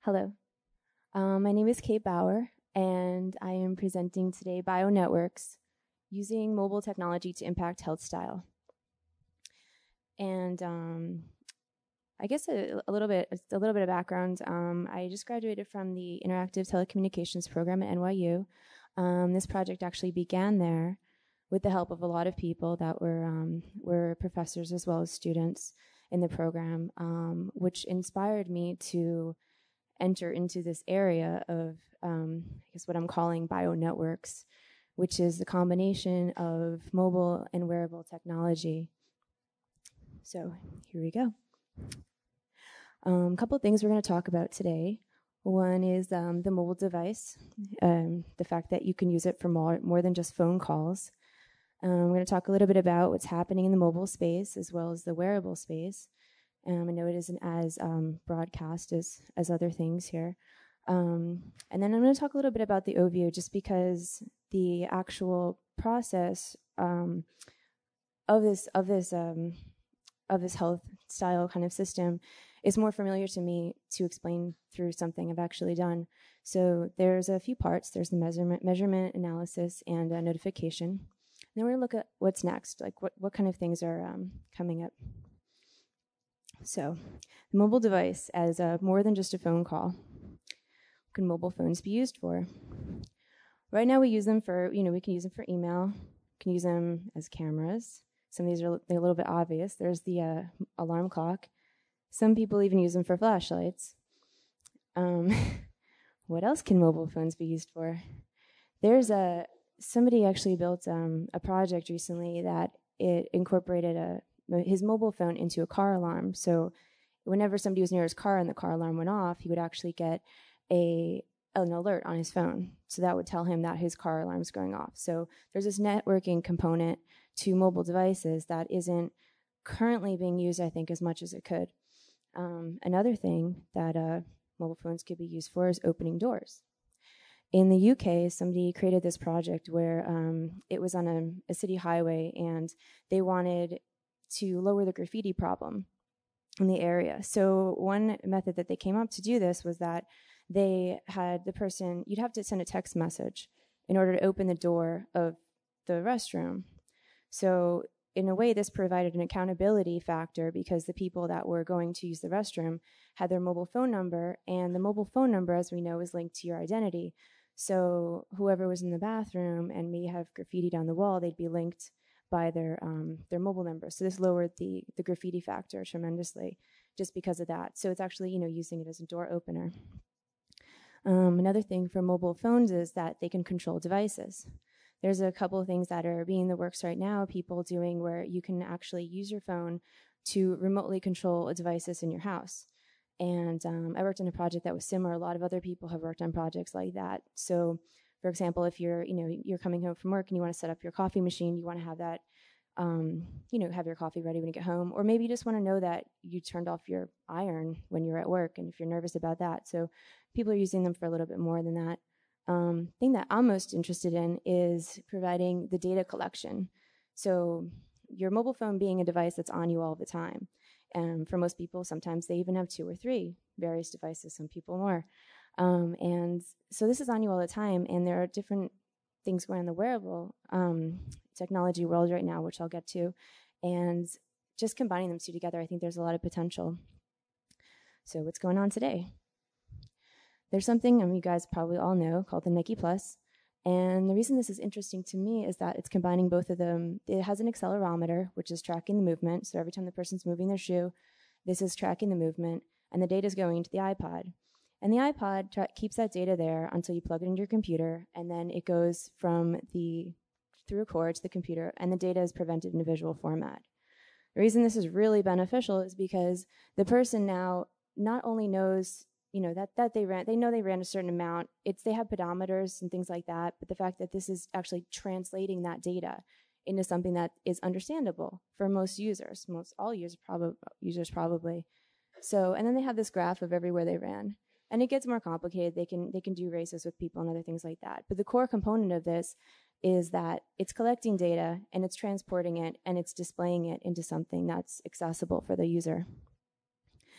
Hello. My name is Kate Bauer, and I am presenting today BioNetworks, using mobile technology to impact health style. And I guess a little bit of background. I just graduated from the Interactive Telecommunications program at NYU. This project actually began there with the help of a lot of people that were professors as well as students in the program, which inspired me to enter into this area of, I guess, what I'm calling BioNetworks, which is the combination of mobile and wearable technology. So here we go. A couple of things we're going to talk about today. One is the mobile device, the fact that you can use it for more than just phone calls. We're going to talk a little bit about what's happening in the mobile space as well as the wearable space. I know it isn't as broadcast as other things here. And then I'm going to talk a little bit about the OVO, just because the actual process of this health style kind of system is more familiar to me to explain through something I've actually done. So there's a few parts. There's the measurement analysis, and notification. And then we're going to look at what's next, like what kind of things are coming up. So, the mobile device as more than just a phone call. What can mobile phones be used for? Right now we use them for, we can use them for email. We can use them as cameras. Some of these are a little bit obvious. There's the alarm clock. Some people even use them for flashlights. What else can mobile phones be used for? There's somebody actually built a project recently that it incorporated his mobile phone into a car alarm. So whenever somebody was near his car and the car alarm went off, he would actually get an alert on his phone. So that would tell him that his car alarm is going off. So there's this networking component to mobile devices that isn't currently being used, I think, as much as it could. Another thing that mobile phones could be used for is opening doors. In the UK, somebody created this project where it was on a city highway, and they wanted to lower the graffiti problem in the area. So one method that they came up to do this was that they had the person, you'd have to send a text message in order to open the door of the restroom. So in a way, this provided an accountability factor, because the people that were going to use the restroom had their mobile phone number, and the mobile phone number, as we know, is linked to your identity. So whoever was in the bathroom and may have graffiti down the wall, they'd be linked by their mobile number. So this lowered the graffiti factor tremendously just because of that. So it's actually, using it as a door opener. Another thing for mobile phones is that they can control devices. There's a couple of things that are being in the works right now, people doing where you can actually use your phone to remotely control devices in your house. And I worked on a project that was similar. A lot of other people have worked on projects like that. So for example, if you're coming home from work and you want to set up your coffee machine, you want to have that, have your coffee ready when you get home. Or maybe you just want to know that you turned off your iron when you're at work, and if you're nervous about that. So people are using them for a little bit more than that. Thing that I'm most interested in is providing the data collection. So your mobile phone being a device that's on you all the time. And for most people, sometimes they even have 2 or 3 various devices, some people more. And so this is on you all the time, and there are different things going on in the wearable technology world right now, which I'll get to. And just combining them two together, I think there's a lot of potential. So what's going on today? There's something you guys probably all know called the Nike Plus. And the reason this is interesting to me is that it's combining both of them. It has an accelerometer, which is tracking the movement. So every time the person's moving their shoe, this is tracking the movement, and the data is going into the iPod. And the iPod keeps that data there until you plug it into your computer, and then it goes through a cord to the computer, and the data is presented in a visual format. The reason this is really beneficial is because the person now not only knows that they ran a certain amount. They have pedometers and things like that, but the fact that this is actually translating that data into something that is understandable for most users, all users probably. So, and then they have this graph of everywhere they ran, and it gets more complicated. They can do races with people and other things like that. But the core component of this is that it's collecting data and it's transporting it and it's displaying it into something that's accessible for the user.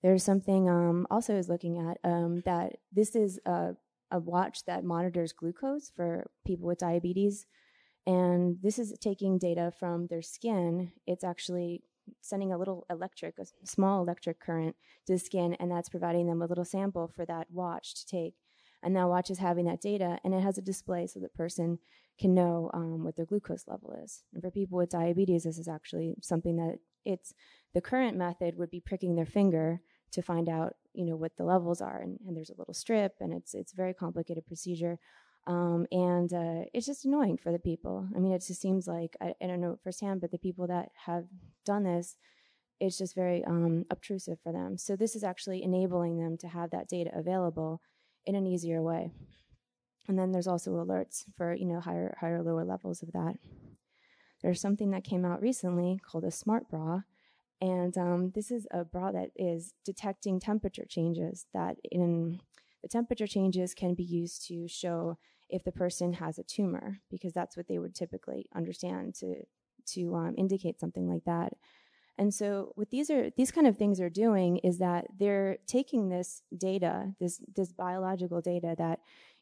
There's something also is looking at that this is a watch that monitors glucose for people with diabetes. And this is taking data from their skin. It's actually sending a small electric current to the skin, and that's providing them a little sample for that watch to take. And that watch is having that data, and it has a display so the person can know what their glucose level is. And for people with diabetes, this is actually something that the current method would be pricking their finger to find out, what the levels are. And there's a little strip, and it's a very complicated procedure. And it's just annoying for the people. I mean, it just seems like, I don't know firsthand, but the people that have done this, it's just very obtrusive for them. So this is actually enabling them to have that data available in an easier way. And then there's also alerts for, higher, lower levels of that. There's something that came out recently called a smart bra. And this is a bra that is detecting temperature changes, the temperature changes can be used to show if the person has a tumor, because that's what they would typically understand to indicate something like that. And so what these kind of things are doing is that they're taking this data, this biological data that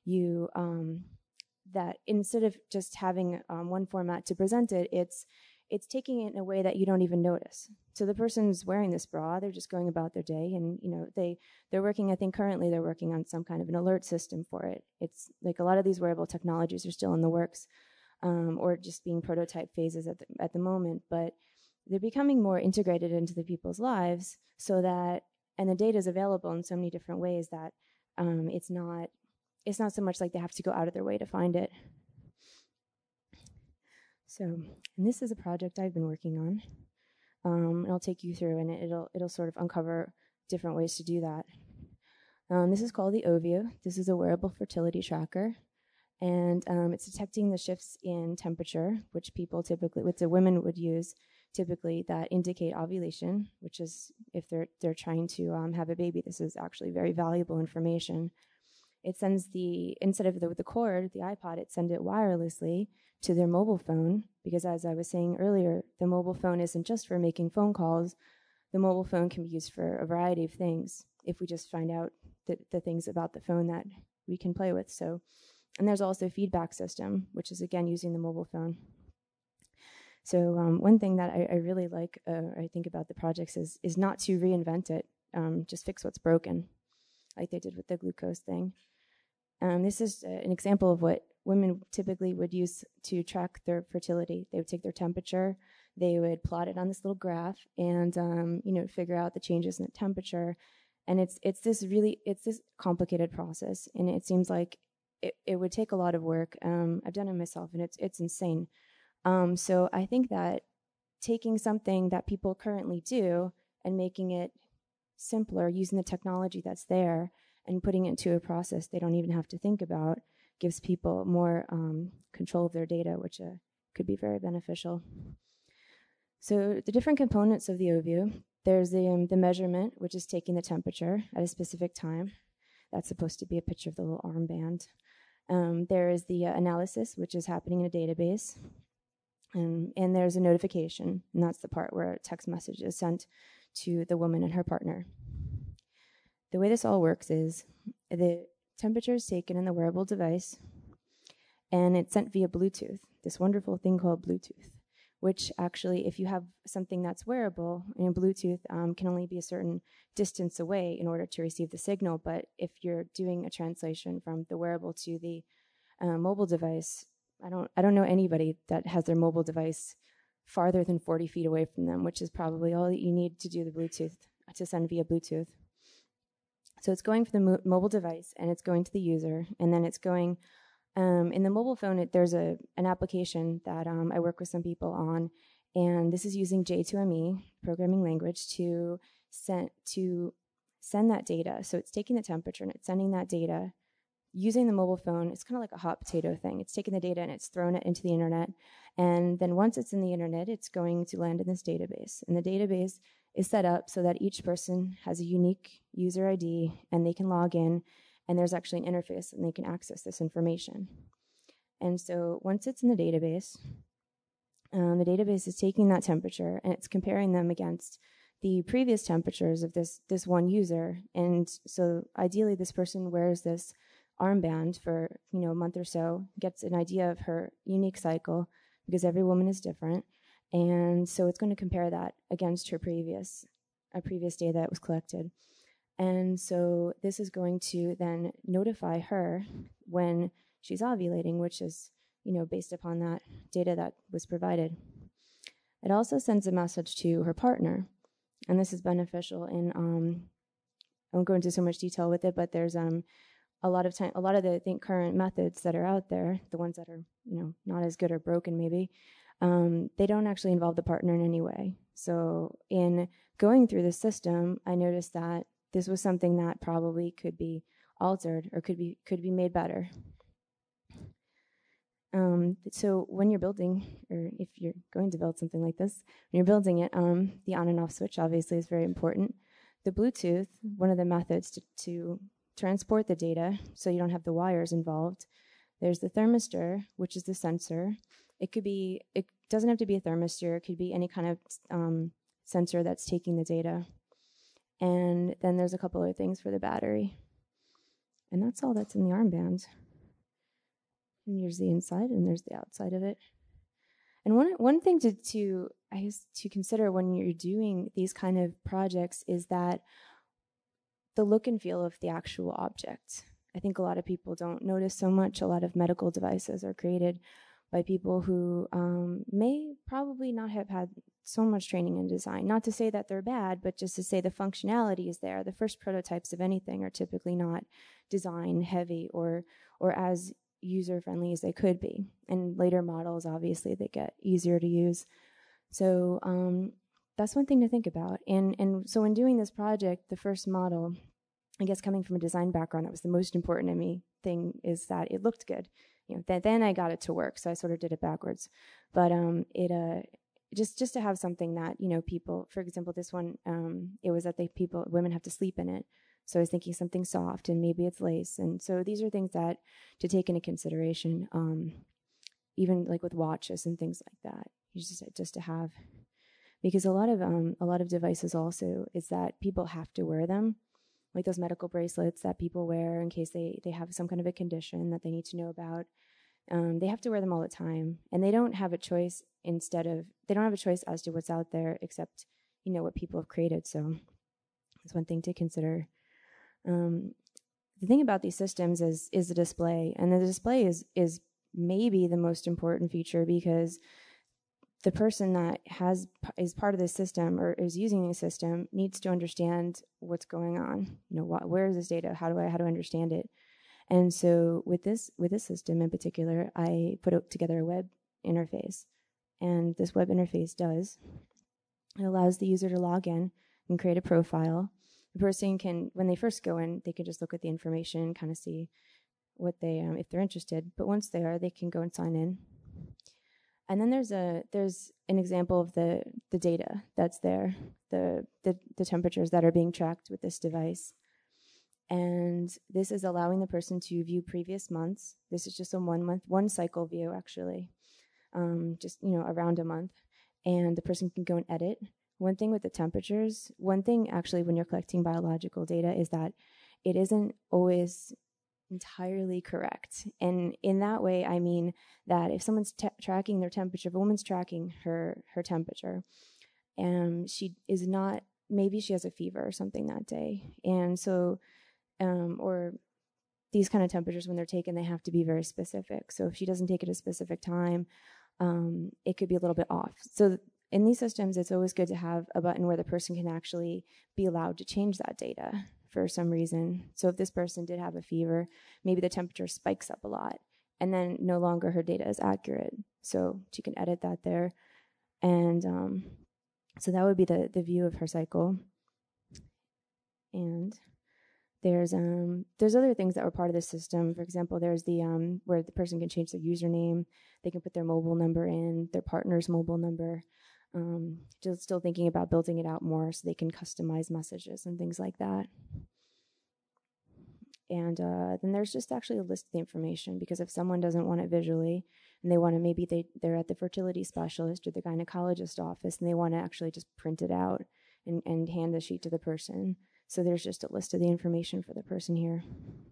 that instead of just having one format to present it, it's taking it in a way that you don't even notice. So the person's wearing this bra, they're just going about their day, and they're working, I think currently they're working on some kind of an alert system for it. It's like a lot of these wearable technologies are still in the works, or just being prototype phases at the moment, but they're becoming more integrated into the people's lives so that, and the data is available in so many different ways that it's not so much like they have to go out of their way to find it. So, and this is a project I've been working on. And I'll take you through, and it'll sort of uncover different ways to do that. This is called the Ovio. This is a wearable fertility tracker, and it's detecting the shifts in temperature, which women would use typically, that indicate ovulation, which is if they're trying to have a baby. This is actually very valuable information. It sends instead of the cord, the iPod, it sends it wirelessly to their mobile phone, because as I was saying earlier, the mobile phone isn't just for making phone calls. The mobile phone can be used for a variety of things if we just find out the things about the phone that we can play with. So, and there's also a feedback system, which is again using the mobile phone. So one thing that I really like, I think about the projects is not to reinvent it, just fix what's broken, like they did with the glucose thing. This is an example of what women typically would use to track their fertility. They would take their temperature, they would plot it on this little graph, and figure out the changes in the temperature. And it's this complicated process, and it seems like it would take a lot of work. I've done it myself, and it's insane. So I think that taking something that people currently do and making it simpler, using the technology that's there, and putting it into a process they don't even have to think about, gives people more control of their data, which could be very beneficial. So the different components of the Ovio, there's the measurement, which is taking the temperature at a specific time. That's supposed to be a picture of the little armband. There is the analysis, which is happening in a database. And there's a notification, and that's the part where a text message is sent to the woman and her partner. The way this all works is the temperature is taken in the wearable device, and it's sent via Bluetooth, this wonderful thing called Bluetooth, which actually, if you have something that's wearable, Bluetooth can only be a certain distance away in order to receive the signal. But if you're doing a translation from the wearable to the mobile device, I don't know anybody that has their mobile device farther than 40 feet away from them, which is probably all that you need to do the Bluetooth, to send via Bluetooth. So it's going for the mobile device, and it's going to the user, and then it's going in the mobile phone. There's an application that I work with some people on, and this is using J2ME programming language to send that data. So it's taking the temperature and it's sending that data using the mobile phone. It's kind of like a hot potato thing. It's taking the data and it's thrown it into the internet, and then once it's in the internet, it's going to land in this database, and the database is set up so that each person has a unique user ID, and they can log in, and there's actually an interface, and they can access this information. And so once it's in the database is taking that temperature, and it's comparing them against the previous temperatures of this one user. And so ideally this person wears this armband for a month or so, gets an idea of her unique cycle, because every woman is different. And so it's going to compare that against her previous data that was collected. And so this is going to then notify her when she's ovulating, which is based upon that data that was provided. It also sends a message to her partner, and this is beneficial in I won't go into so much detail with it, but there's a lot of the, I think, current methods that are out there, the ones that are not as good or broken maybe, they don't actually involve the partner in any way. So in going through the system, I noticed that this was something that probably could be altered or could be made better. So when you're building, or if you're going to build something like this, when you're building it, the on and off switch obviously is very important. The Bluetooth, one of the methods to transport the data so you don't have the wires involved. There's the thermistor, which is the sensor. It doesn't have to be a thermistor. It could be any kind of sensor that's taking the data. And then there's a couple other things for the battery. And that's all that's in the armband. And here's the inside, and there's the outside of it. And one thing to consider when you're doing these kind of projects is that the look and feel of the actual object. I think a lot of people don't notice so much. A lot of medical devices are created by people who may probably not have had so much training in design. Not to say that they're bad, but just to say the functionality is there. The first prototypes of anything are typically not design heavy or as user-friendly as they could be. And later models, obviously, they get easier to use. So that's one thing to think about. And so in doing this project, the first model, I guess coming from a design background, that was the most important to me thing, is that it looked good. Then I got it to work, so I sort of did it backwards. But just to have something that people, for example, this one, it was that women have to sleep in it. So I was thinking something soft, and maybe it's lace. And so these are things that to take into consideration, even like with watches and things like that. You just to have, because a lot of devices also is that people have to wear them, like those medical bracelets that people wear in case they have some kind of a condition that they need to know about. They have to wear them all the time, and they don't have a choice as to what's out there except what people have created. So that's one thing to consider. The thing about these systems is the display, and the display is maybe the most important feature, because the person that is part of the system or is using the system needs to understand what's going on. Where is this data? How do I understand it? And so with this system in particular, I put together a web interface, and this web interface it allows the user to log in and create a profile. The person can, when they first go in, they can just look at the information and kind of see what they, if they're interested. But once they are, they can go and sign in. And then there's an example of the data that's there, the temperatures that are being tracked with this device. And this is allowing the person to view previous months. This is just a one cycle view, actually, just around a month. And the person can go and edit. One thing with the temperatures, actually when you're collecting biological data, is that it isn't always entirely correct. And in that way, I mean that if someone's tracking their temperature, if a woman's tracking her temperature, and maybe she has a fever or something that day. And so, or these kind of temperatures, when they're taken, they have to be very specific. So if she doesn't take it at a specific time, it could be a little bit off. So in these systems, it's always good to have a button where the person can actually be allowed to change that data for some reason. So if this person did have a fever, maybe the temperature spikes up a lot, and then no longer her data is accurate. So she can edit that there. And so that would be the view of her cycle. And there's other things that were part of the system. For example, there's the where the person can change their username. They can put their mobile number in, their partner's mobile number. Just still thinking about building it out more so they can customize messages and things like that. And then there's just actually a list of the information, because if someone doesn't want it visually and they want to, maybe they're at the fertility specialist or the gynecologist office and they want to actually just print it out and hand the sheet to the person. So there's just a list of the information for the person here.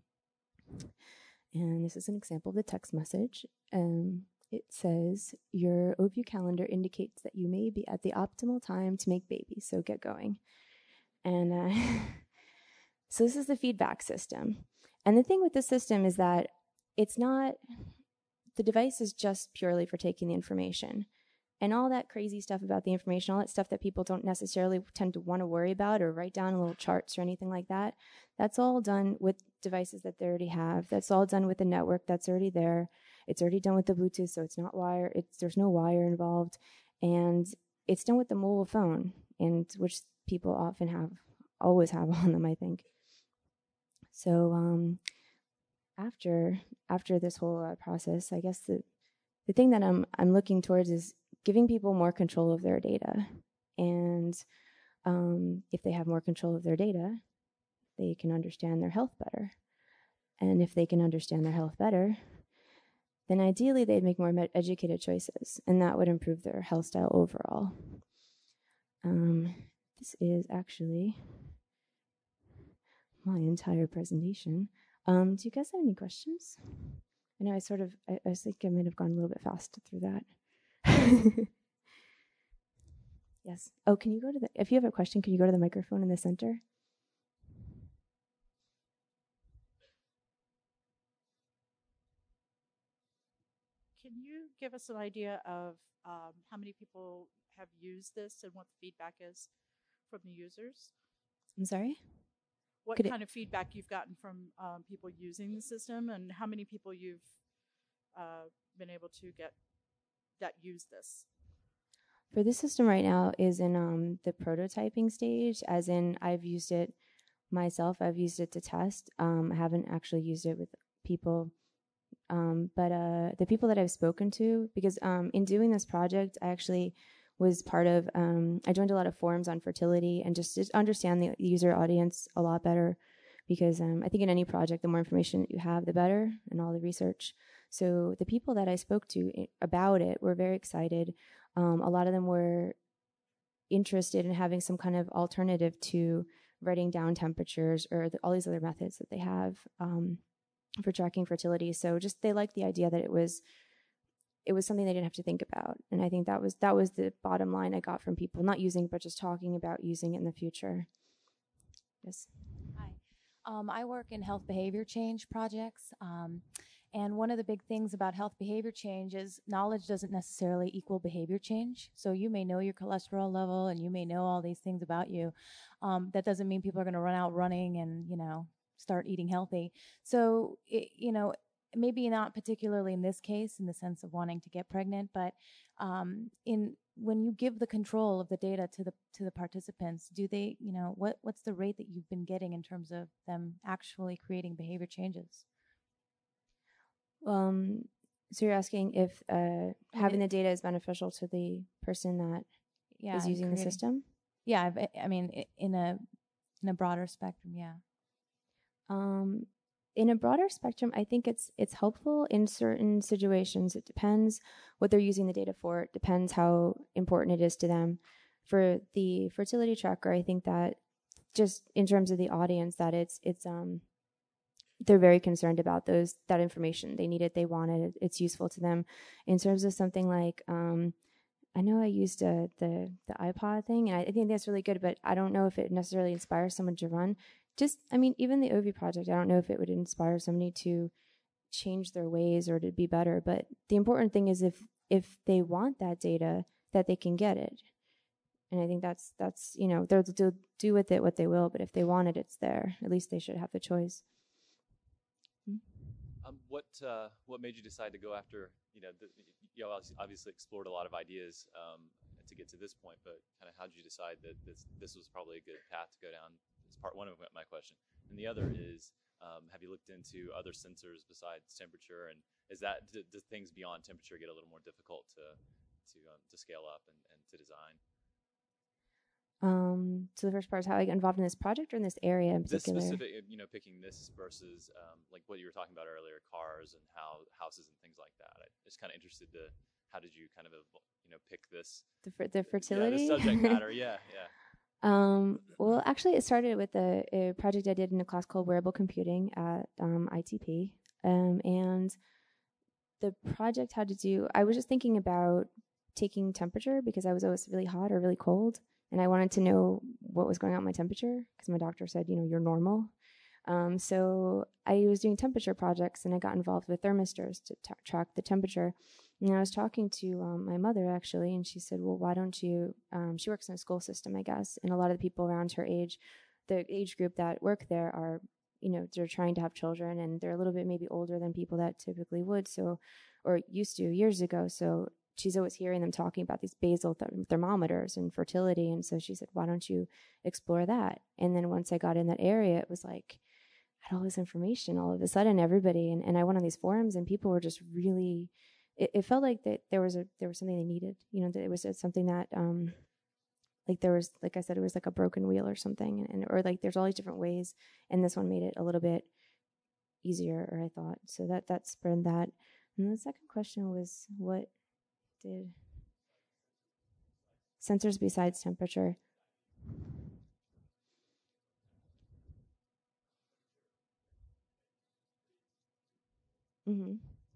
And this is an example of the text message. It says, your OView calendar indicates that you may be at the optimal time to make babies, so get going. And so this is the feedback system. And the thing with the system is that it's not, the device is just purely for taking the information. And all that crazy stuff about the information, all that stuff that people don't necessarily tend to want to worry about or write down in little charts or anything like that, that's all done with devices that they already have. That's all done with the network that's already there. It's already done with the Bluetooth, so it's not wire. There's no wire involved. And it's done with the mobile phone, and which people often always have on them, I think. So after this whole process, I guess the thing that I'm looking towards is giving people more control of their data. And if they have more control of their data, they can understand their health better. And if they can understand their health better, then ideally they'd make more educated choices, and that would improve their health style overall. This is actually my entire presentation. Do you guys have any questions? I know I think I might have gone a little bit fast through that. Yes. Oh, can you go to if you have a question, can you go to the microphone in the center? Can you give us an idea of how many people have used this and what the feedback is from the users? I'm sorry? What kind of feedback you've gotten from people using the system, and how many people you've been able to get that use this? For this system right now is in the prototyping stage, as in I've used it myself. I've used it to test. I haven't actually used it with people. But the people that I've spoken to, because in doing this project, I actually was part of, I joined a lot of forums on fertility and just to understand the user audience a lot better, because I think in any project, the more information that you have, the better, and all the research. So the people that I spoke to about it were very excited. A lot of them were interested in having some kind of alternative to writing down temperatures or all these other methods that they have for tracking fertility. So just they liked the idea that it was something they didn't have to think about. And I think that was the bottom line I got from people, not using, but just talking about using it in the future. Yes. Hi. I work in health behavior change projects. And one of the big things about health behavior change is knowledge doesn't necessarily equal behavior change. So you may know your cholesterol level and you may know all these things about you. That doesn't mean people are going to run out running and, start eating healthy. So, maybe not particularly in this case in the sense of wanting to get pregnant, but when you give the control of the data to the participants, do they, what's the rate that you've been getting in terms of them actually creating behavior changes? So you're asking if having the data is beneficial to the person that is using the system? Yeah, I mean, in a broader spectrum, yeah. In a broader spectrum, I think it's helpful in certain situations. It depends what they're using the data for. It depends how important it is to them. For the fertility tracker, I think that just in terms of the audience, that it's they're very concerned about that information. They need it, they want it, it's useful to them. In terms of something like, I know I used the iPod thing, and I think that's really good, but I don't know if it necessarily inspires someone to run. Even the OView project, I don't know if it would inspire somebody to change their ways or to be better, but the important thing is if they want that data, that they can get it. And I think that's they'll do with it what they will, but if they want it, it's there. At least they should have the choice. What made you decide to go after, you obviously explored a lot of ideas to get to this point, but kind of how did you decide that this was probably a good path to go down? Is part one of my question. And the other is, have you looked into other sensors besides temperature, and do things beyond temperature get a little more difficult to scale up and to design? So the first part is how I got involved in this project or in this area in particular? This specific, picking this versus like what you were talking about earlier, cars and how houses and things like that. I'm just kind of interested how did you kind of pick this? The fertility? Yeah, the subject matter. Yeah. Well, actually, it started with a project I did in a class called Wearable Computing at ITP. And the project had to do, I was just thinking about taking temperature because I was always really hot or really cold. And I wanted to know what was going on with my temperature because my doctor said, you're normal. So I was doing temperature projects and I got involved with thermistors to track the temperature. And I was talking to my mother actually, and she said, well, why don't you, she works in a school system, I guess. And a lot of the people around her age, the age group that work there are, they're trying to have children and they're a little bit maybe older than people that typically would. So, or used to years ago. So she's always hearing them talking about these basal thermometers and fertility. And so she said, why don't you explore that? And then once I got in that area, it was like, I had all this information all of a sudden, everybody. And I went on these forums and people were just really, it felt like that there was something they needed, that it was something that, like there was, like I said, it was like a broken wheel or something. Or like there's all these different ways. And this one made it a little bit easier, or I thought. So that spread that. And the second question was, what did sensors besides temperature? Mm-hmm.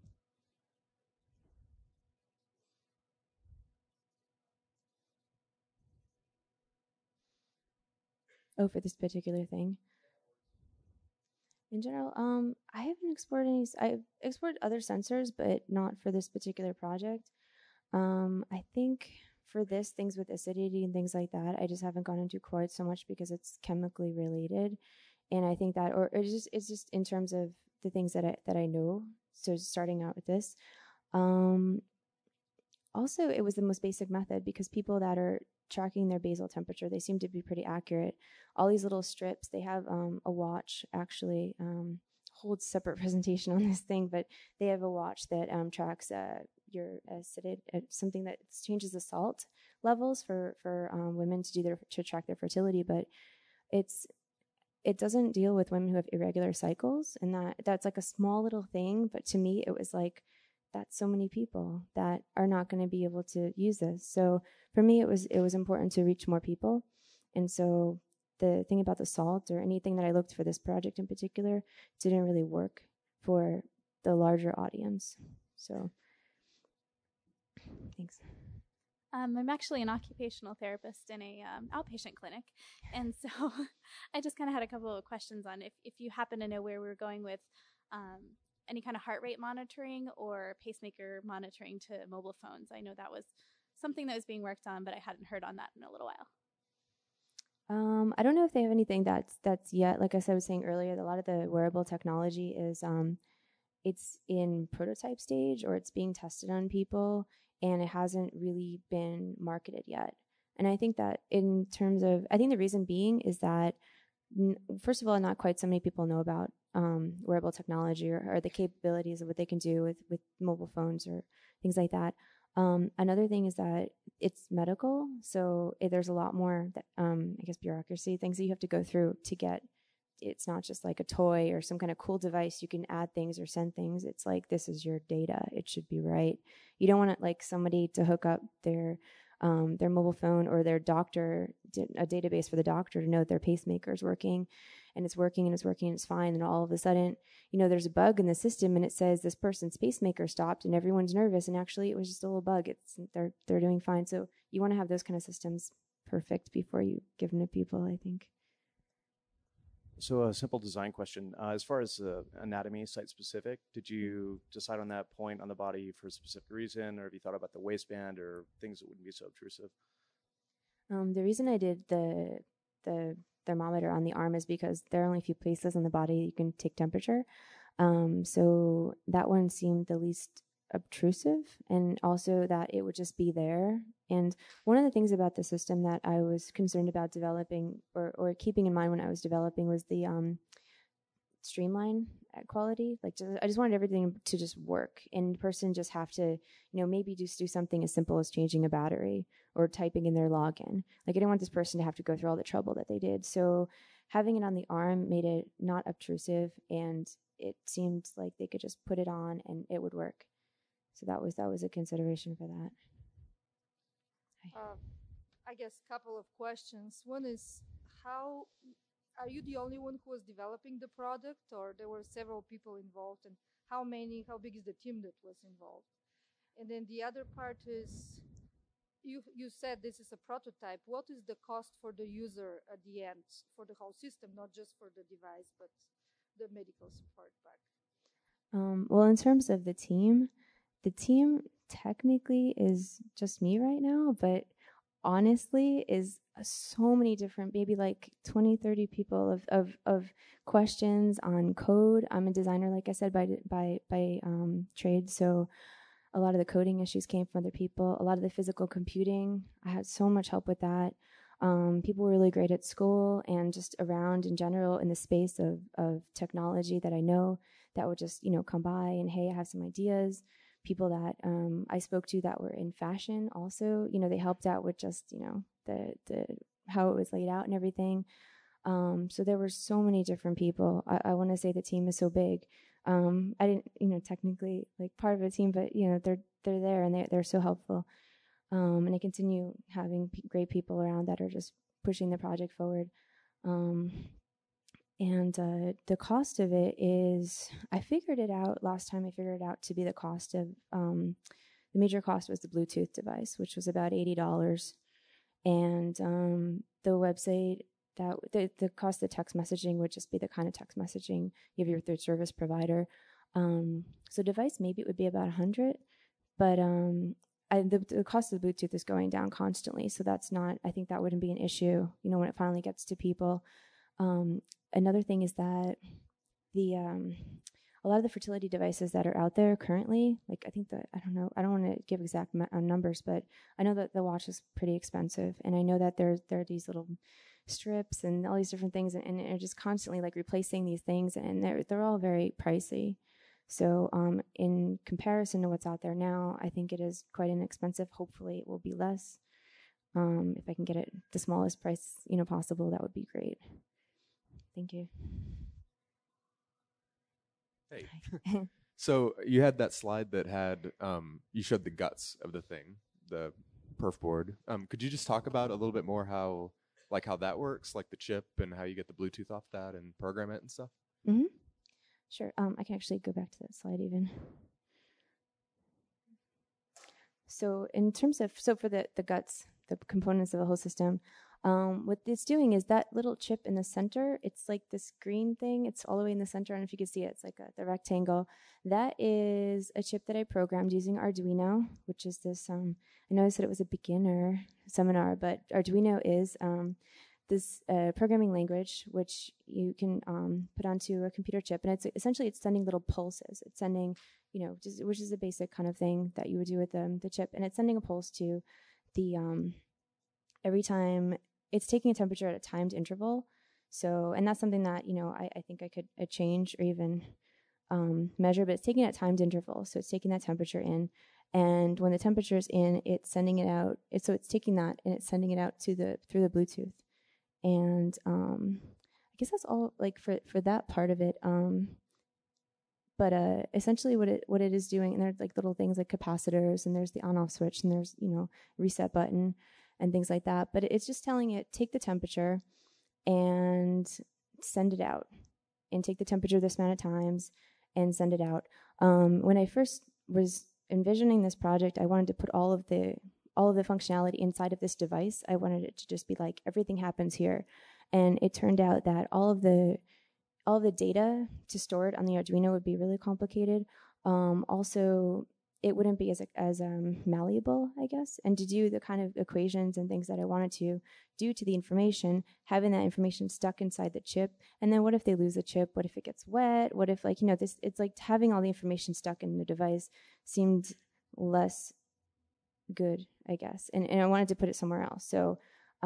Oh, for this particular thing. In general, I haven't explored any. I've explored other sensors, but not for this particular project. I think for this, things with acidity and things like that, I just haven't gone into quite so much because it's chemically related, and I think that, or it's just in terms of the things that I know. So starting out with this, also it was the most basic method because people that are tracking their basal temperature, they seem to be pretty accurate. All these little strips, they have a watch actually. Holds separate presentation on this thing, but they have a watch that tracks your acidity, something that changes the salt levels for women to track their fertility. But it doesn't deal with women who have irregular cycles, and that's like a small little thing. But to me, it was like that's so many people that are not going to be able to use this. So for me, it was important to reach more people, and so the thing about the salt or anything that I looked for this project in particular didn't really work for the larger audience. So, thanks. I'm actually an occupational therapist in a outpatient clinic, and so I just kind of had a couple of questions on if you happen to know where we were going with any kind of heart rate monitoring or pacemaker monitoring to mobile phones. I know that was something that was being worked on, but I hadn't heard on that in a little while. I don't know if they have anything that's yet. Like I was saying earlier, a lot of the wearable technology is it's in prototype stage or it's being tested on people, and it hasn't really been marketed yet. And I think that in terms of, I think the reason being is that first of all, not quite so many people know about wearable technology or the capabilities of what they can do with mobile phones or things like that. Another thing is that it's medical, so there's a lot more that, I guess, bureaucracy, things that you have to go through to get. It's not just like a toy or some kind of cool device you can add things or send things. It's like, this is your data. It should be right. You don't want it like somebody to hook up their mobile phone or their doctor, a database for the doctor to know that their pacemaker is working, and it's working and it's working and it's fine. And all of a sudden, there's a bug in the system and it says this person's pacemaker stopped and everyone's nervous. And actually it was just a little bug. They're doing fine. So you want to have those kind of systems perfect before you give them to people, I think. So a simple design question. As far as anatomy, site-specific, did you decide on that point on the body for a specific reason, or have you thought about the waistband or things that wouldn't be so obtrusive? The reason I did the thermometer on the arm is because there are only a few places on the body you can take temperature. So that one seemed the least obtrusive, and also that it would just be there. And one of the things about the system that I was concerned about developing or keeping in mind when I was developing was the streamline quality. Like, I just wanted everything to just work, and the person just have to, maybe just do something as simple as changing a battery or typing in their login. Like, I didn't want this person to have to go through all the trouble that they did. So having it on the arm made it not obtrusive, and it seemed like they could just put it on and it would work. So that was a consideration for that. I guess, couple of questions. One is, how are you the only one who was developing the product, or there were several people involved, and how big is the team that was involved? And then the other part is, you said this is a prototype. What is the cost for the user at the end for the whole system, not just for the device, but the medical support back? Well, in terms of the team technically is just me right now, but honestly is so many different, maybe like 20, 30 people of questions on code. I'm a designer, like I said, by trade, so a lot of the coding issues came from other people. A lot of the physical computing, I had so much help with that. People were really great at school and just around in general in the space of technology that I know that would just, come by and, hey, I have some ideas. People that I spoke to that were in fashion also, they helped out with just, the how it was laid out and everything. So there were so many different people. I want to say the team is so big. I didn't, technically like part of a team, but they're there and they're so helpful. And I continue having great people around that are just pushing the project forward. And the cost of it is, I figured it out last time. I figured it out to be the cost of the major cost was the Bluetooth device, which was about $80, and the website. That the cost of text messaging would just be the kind of text messaging you have your third service provider. So device, maybe it would be about $100, but the cost of Bluetooth is going down constantly. So that's not, I think that wouldn't be an issue, when it finally gets to people. Another thing is that a lot of the fertility devices that are out there currently, like I think I don't want to give exact numbers, but I know that the watch is pretty expensive, and I know that there are these little strips and all these different things, and are just constantly like replacing these things, and they're all very pricey. So in comparison to what's out there now, I think it is quite inexpensive. Hopefully it will be less. If I can get it the smallest price possible, that would be great. Thank you. Hey. So you had that slide that had you showed the guts of the thing, the perf board. Could you just talk about a little bit more how that works, like the chip and how you get the Bluetooth off that and program it and stuff? Mm-hmm. Sure. I can actually go back to that slide even. So in terms of, for the guts, the components of the whole system, what it's doing is that little chip in the center, it's like this green thing. It's all the way in the center. I don't know if you can see it. It's like the rectangle. That is a chip that I programmed using Arduino, which is this, I know I said it was a beginner seminar, but Arduino is this programming language which you can put onto a computer chip. And it's essentially, it's sending little pulses. It's sending, which is a basic kind of thing that you would do with the chip. And it's sending a pulse to the, every time it's taking a temperature at a timed interval. So, and that's something that, I think I could change or even measure, but it's taking that timed interval. So it's taking that temperature in, and when the temperature is in, it's sending it out. So it's taking that and it's sending it out through the Bluetooth. And I guess that's all like for that part of it. But essentially what it is doing, and there's like little things like capacitors, and there's the on-off switch, and there's, reset button and things like that. But it's just telling it, take the temperature and send it out, and take the temperature this amount of times and send it out. When I first was envisioning this project, I wanted to put all of the functionality inside of this device. I wanted it to just be like, everything happens here. And it turned out that all of the data to store it on the Arduino would be really complicated. Also, it wouldn't be as malleable, I guess. And to do the kind of equations and things that I wanted to do to the information, having that information stuck inside the chip. And then what if they lose the chip? What if it gets wet? What if it's like having all the information stuck in the device seemed less good, I guess. And I wanted to put it somewhere else. So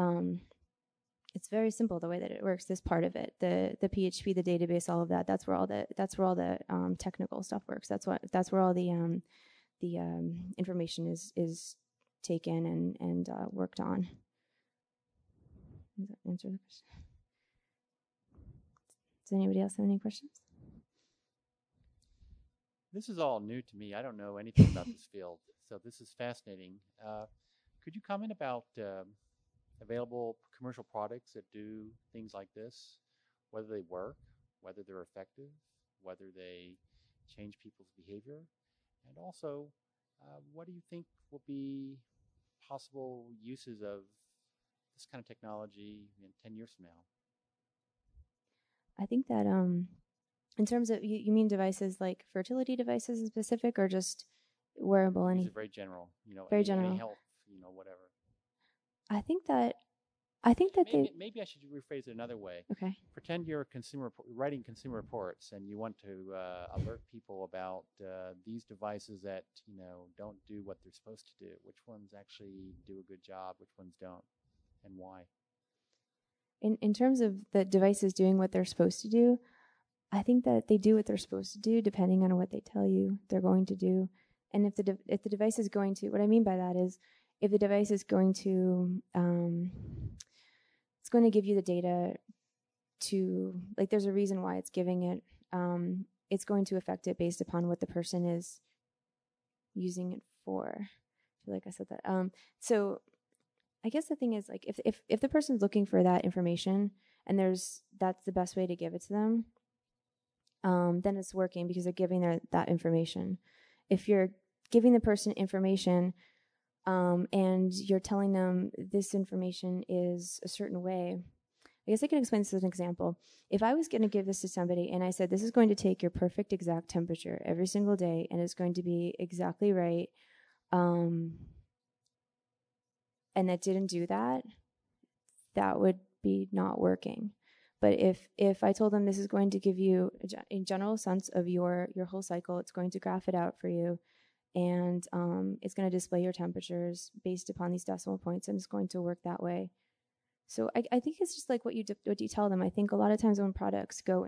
it's very simple the way that it works. This part of it, the PHP, the database, all of that. That's where all the technical stuff works. That's where all the information is taken and worked on. Does that answer the question? Does anybody else have any questions? This is all new to me. I don't know anything about this field, so this is fascinating. Could you comment about available commercial products that do things like this, whether they work, whether they're effective, whether they change people's behavior, and also what do you think will be possible uses of this kind of technology in 10 years from now? I think that in terms of, you mean devices like fertility devices in specific, or just wearable? These are very general, very general. any health, whatever. I think that maybe I should rephrase it another way. Okay. Pretend you're writing consumer reports, and you want to alert people about these devices that don't do what they're supposed to do. Which ones actually do a good job? Which ones don't, and why? In terms of the devices doing what they're supposed to do, I think that they do what they're supposed to do depending on what they tell you they're going to do. And if the device is going to, what I mean by that is, if the device is going to, it's going to give you the data to, like, there's a reason why it's giving it. It's going to affect it based upon what the person is using it for. I feel like I said that. So I guess the thing is, like, if the person's looking for that information and that's the best way to give it to them, then it's working because they're giving that information. If you're giving the person information and you're telling them this information is a certain way, I guess I can explain this as an example. If I was going to give this to somebody and I said, this is going to take your perfect exact temperature every single day and it's going to be exactly right, and it didn't do that, that would be not working. But if I told them this is going to give you a general sense of your whole cycle, it's going to graph it out for you, and it's going to display your temperatures based upon these decimal points, and it's going to work that way. So I think it's just like what you tell them. I think a lot of times when products go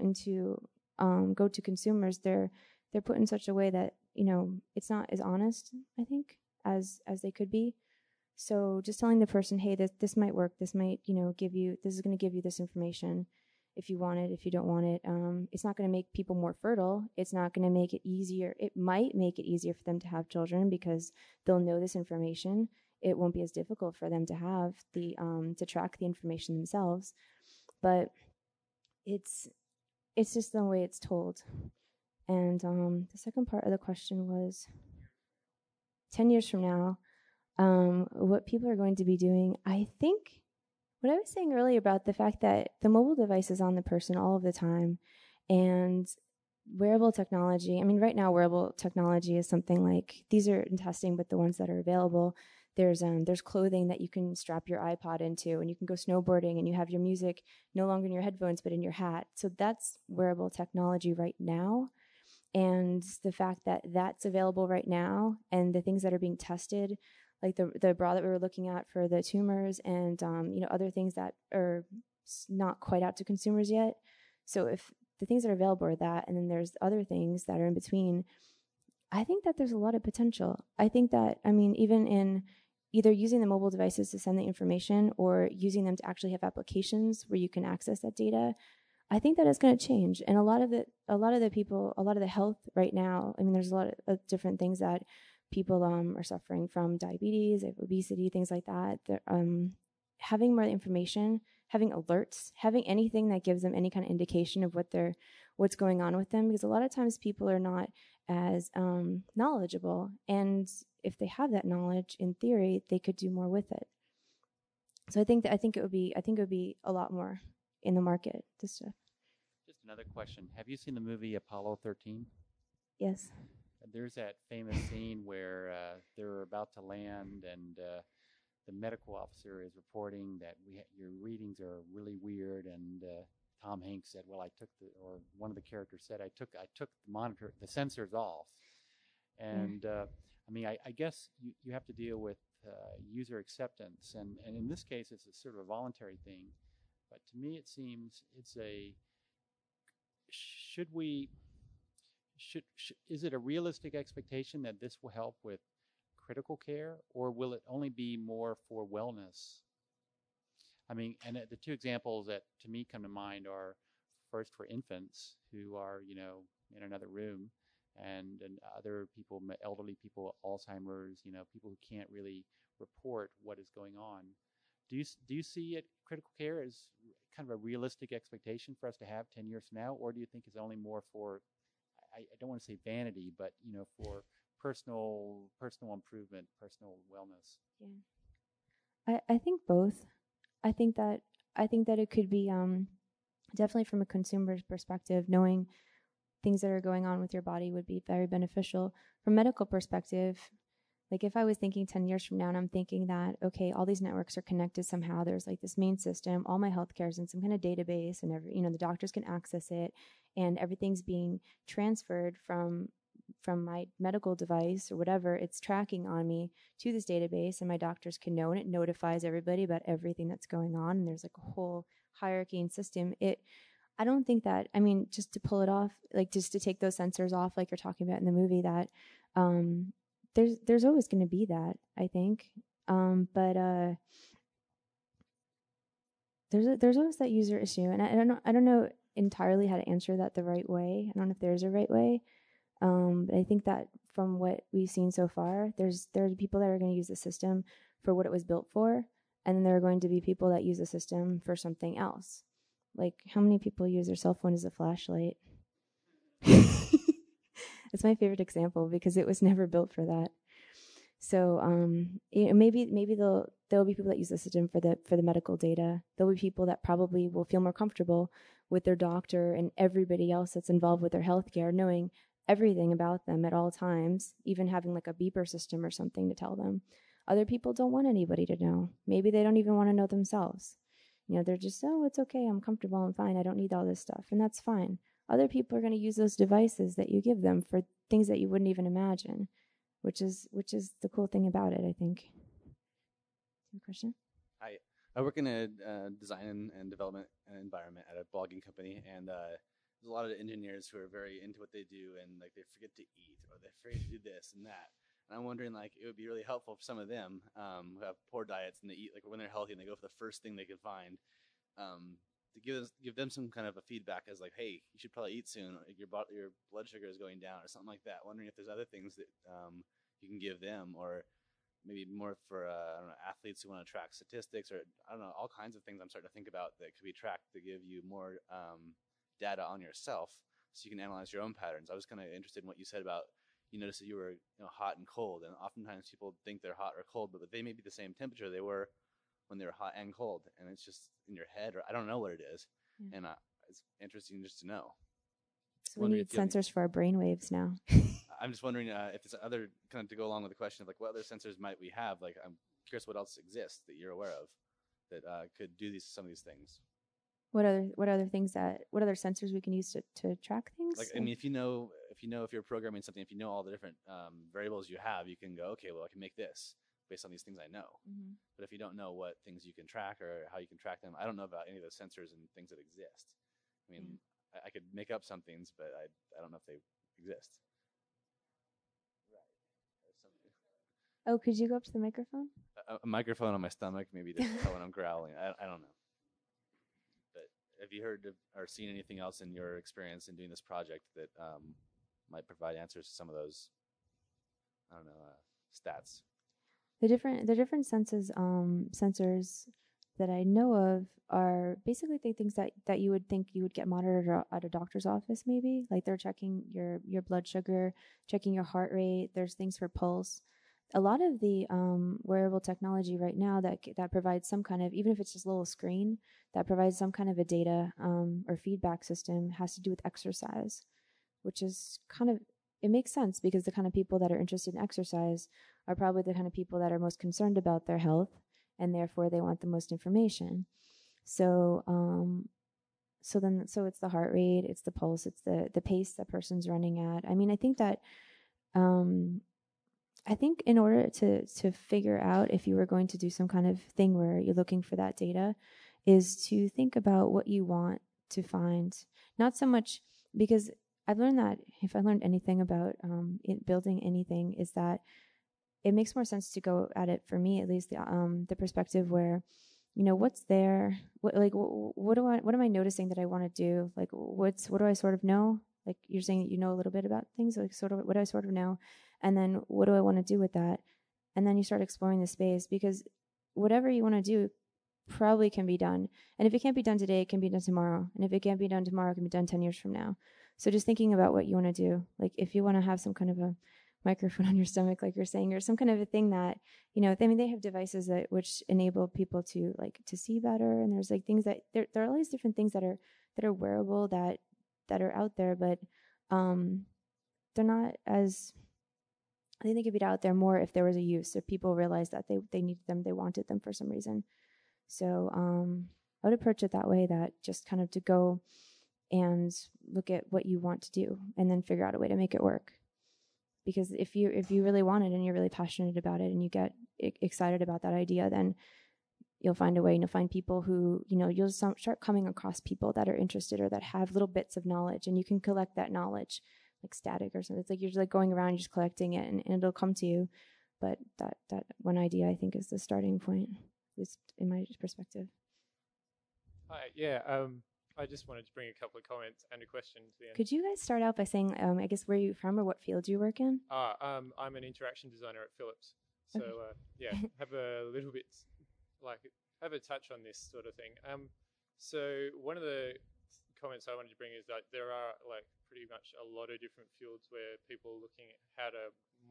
to consumers, they're put in such a way that it's not as honest, I think, as they could be. So just telling the person, hey, this might work. This might this is going to give you this information. If you want it, if you don't want it, it's not going to make people more fertile. It's not going to make it easier. It might make it easier for them to have children because they'll know this information. It won't be as difficult for them to have to track the information themselves. But it's just the way it's told. And the second part of the question was 10 years from now, what people are going to be doing. I think what I was saying earlier about the fact that the mobile device is on the person all of the time, and wearable technology, I mean, right now wearable technology is something like, these are in testing, but the ones that are available, there's clothing that you can strap your iPod into, and you can go snowboarding and you have your music no longer in your headphones but in your hat. So that's wearable technology right now. And the fact that that's available right now, and the things that are being tested, like the bra that we were looking at for the tumors, and other things that are not quite out to consumers yet. So if the things that are available are that, and then there's other things that are in between, I think that there's a lot of potential. I think that, even in either using the mobile devices to send the information or using them to actually have applications where you can access that data, I think that is going to change. And a lot of the health right now, there's a lot of different things that people are suffering from: diabetes, obesity, things like that. Having more information, having alerts, having anything that gives them any kind of indication of what's going on with them, because a lot of times people are not as knowledgeable, and if they have that knowledge, in theory, they could do more with it. So I think it would be a lot more in the market. Just another question: have you seen the movie Apollo 13? Yes. There's that famous scene where they're about to land, and the medical officer is reporting that your readings are really weird, and Tom Hanks said, "Well, one of the characters said, I took the sensors off," and I guess you have to deal with user acceptance, and in this case, it's a sort of a voluntary thing. But to me, it seems it's is it a realistic expectation that this will help with critical care, or will it only be more for wellness? And the two examples that to me come to mind are, first, for infants who are, in another room, and other people, elderly people, Alzheimer's, people who can't really report what is going on. Do you see it critical care as kind of a realistic expectation for us to have 10 years from now, or do you think it's only more for, I don't want to say vanity, but for personal improvement, personal wellness? Yeah, I think both. I think that it could be definitely from a consumer's perspective, knowing things that are going on with your body would be very beneficial. From a medical perspective, like if I was thinking 10 years from now and I'm thinking that, okay, all these networks are connected somehow, there's like this main system, all my healthcare is in some kind of database and the doctors can access it and everything's being transferred from my medical device or whatever it's tracking on me to this database and my doctors can know and it notifies everybody about everything that's going on and there's like a whole hierarchy and system. I don't think that, just to pull it off, like just to take those sensors off like you're talking about in the movie, that there's always going to be that, I think. But there's always that user issue, and I don't know entirely how to answer that the right way. I don't know if there's a right way. But I think that from what we've seen so far, there are people that are going to use the system for what it was built for, and then there are going to be people that use the system for something else. Like, how many people use their cell phone as a flashlight? It's my favorite example because it was never built for that. So maybe there'll be people that use the system for the medical data. There'll be people that probably will feel more comfortable with their doctor and everybody else that's involved with their healthcare knowing everything about them at all times, even having like a beeper system or something to tell them. Other people don't want anybody to know. Maybe they don't even want to know themselves. They're just, oh, it's okay, I'm comfortable, I'm fine, I don't need all this stuff, and that's fine. Other people are going to use those devices that you give them for things that you wouldn't even imagine, which is the cool thing about it, I think. Question? I work in a design and development environment at a blogging company, and there's a lot of engineers who are very into what they do, and like they forget to eat or they forget to do this and that. And I'm wondering, like, it would be really helpful for some of them who have poor diets and they eat, like, when they're healthy and they go for the first thing they can find, to give them some kind of a feedback as like, hey, you should probably eat soon. Or your blood sugar is going down or something like that. Wondering if there's other things that you can give them, or maybe more for I don't know, athletes who want to track statistics, or I don't know, all kinds of things I'm starting to think about that could be tracked to give you more data on yourself so you can analyze your own patterns. I was kind of interested in what you said about, you noticed that you were hot and cold, and oftentimes people think they're hot or cold, but they may be the same temperature they were when they were hot and cold, and it's just in your head, or I don't know what it is. And it's interesting just to know. So we need sensors for our brain waves now. I'm just wondering if there's other, kind of to go along with the question of like, what other sensors might we have? Like, I'm curious what else exists that you're aware of that could do some of these things. What other sensors we can use to track things? Like, I mean, if you're programming something, if you know all the different variables you have, you can go, okay, well, I can make this based on these things I know. Mm-hmm. But if you don't know what things you can track or how you can track them, I don't know about any of those sensors and things that exist. I mean, I could make up some things, but I don't know if they exist. Right. Oh, could you go up to the microphone? A microphone on my stomach, maybe to tell when I'm growling. I don't know. But have you heard or seen anything else in your experience in doing this project that might provide answers to some of those, I don't know, stats? The different sensors that I know of are basically the things that you would think you would get monitored at a doctor's office, maybe. Like they're checking your blood sugar, checking your heart rate. There's things for pulse. A lot of the wearable technology right now that provides some kind of, even if it's just a little screen, that provides some kind of a data or feedback system has to do with exercise, which is kind of, it makes sense because the kind of people that are interested in exercise are probably the kind of people that are most concerned about their health, and therefore they want the most information. So it's the heart rate, it's the pulse, it's the pace that person's running at. I mean, I think that I think in order to figure out if you were going to do some kind of thing where you're looking for that data is to think about what you want to find. Not so much, because I've learned that if I learned anything about building anything, is that it makes more sense to go at it, for me at least, the perspective where, what's there, what am I noticing that I want to do? Like, what do I sort of know? Like you're saying that you know a little bit about things, like sort of what do I sort of know? And then what do I want to do with that? And then you start exploring the space, because whatever you want to do probably can be done. And if it can't be done today, it can be done tomorrow. And if it can't be done tomorrow, it can be done 10 years from now. So just thinking about what you want to do, like if you want to have some kind of a microphone on your stomach, like you're saying, or some kind of a thing that, they have devices that which enable people to to see better. And there's like things that there are all these different things that are wearable that are out there, but they're not as, I think they could be out there more if there was a use, if people realized that they needed them, they wanted them for some reason. So I would approach it that way, that just kind of to go and look at what you want to do and then figure out a way to make it work. Because if you really want it and you're really passionate about it and you get excited about that idea, then you'll find a way, and you'll find people who, you'll start coming across people that are interested or that have little bits of knowledge, and you can collect that knowledge like static or something. It's like you're just like going around, you're just collecting it, and it'll come to you. But that one idea, I think, is the starting point, at least in my perspective. Hi, yeah. I just wanted to bring a couple of comments and a question to the end. Could you guys start out by saying, I guess, where you're from or what field you work in? I'm an interaction designer at Philips. So, okay. Have a little bit, have a touch on this sort of thing. So one of the comments I wanted to bring is that there are pretty much a lot of different fields where people are looking at how to